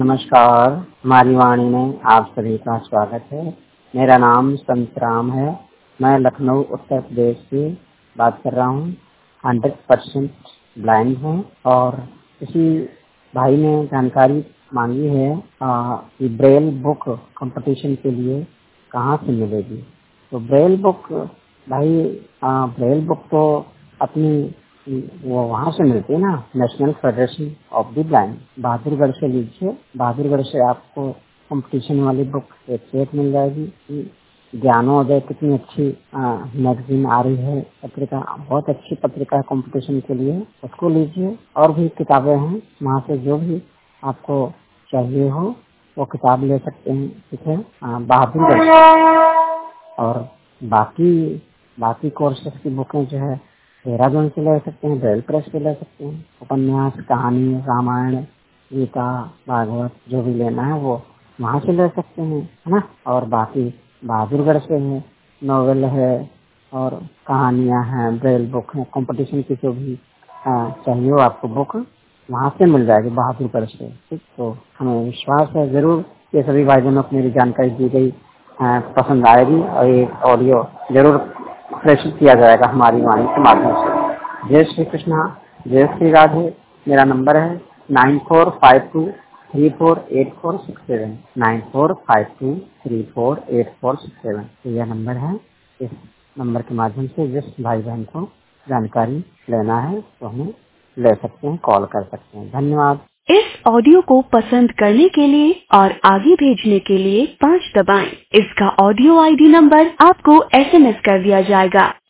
नमस्कार, हमारी वाणी में आप सभी का स्वागत है। मेरा नाम संतराम है। मैं लखनऊ उत्तर प्रदेश से बात कर रहा हूँ। 100% ब्लाइंड हूँ और किसी भाई ने जानकारी मांगी है कि ब्रेल बुक कंपटीशन के लिए कहाँ से मिलेगी। तो ब्रेल बुक भाई, ब्रेल बुक तो अपनी वो वहाँ से मिलती है ना, National Federation of the Blind, Bahadurgarh से लीजिए। बहादुरगढ़ से आपको कंपटीशन वाली बुक एक सेट मिल जाएगी। ज्ञानोदय कितनी अच्छी मैगजीन आ रही है, पत्रिका बहुत अच्छी पत्रिका है कंपटीशन के लिए, उसको लीजिए। और भी किताबें हैं, वहाँ से जो भी आपको चाहिए हो वो किताब ले सकते हैं। ठीक है, बहादुरगढ़ से। और बाकी कोर्सेस की बुकें जो है देहरादून से ले सकते हैं, ब्रेल प्रेस से ले सकते हैं। उपन्यास, कहानी, रामायण, गीता, भागवत जो भी लेना है वो वहाँ से ले सकते हैं, है ना। और बाकी बहादुरगढ़ से है, नॉवेल है और कहानियाँ हैं, ब्रेल बुक है, कंपटीशन की जो भी चाहिए हो आपको बुक वहाँ से मिल जाएगी बहादुरगढ़ से। ठीक, तो हमें विश्वास है जरूर ये सभी भाई बहनों को मेरी जानकारी दी गई पसंद आएगी और ये ऑडियो जरूर प्रेषित किया जाएगा हमारी वाणी के माध्यम से। जय श्री कृष्णा, जय श्री राधे। मेरा नंबर है 9452348467, 9452348467। तो यह नंबर है। इस नंबर के माध्यम से जिस भाई बहन को जानकारी लेना है तो हमें ले सकते हैं, कॉल कर सकते हैं। धन्यवाद। इस ऑडियो को पसंद करने के लिए और आगे भेजने के लिए 5 दबाएं। इसका ऑडियो आईडी नंबर आपको SMS कर दिया जाएगा।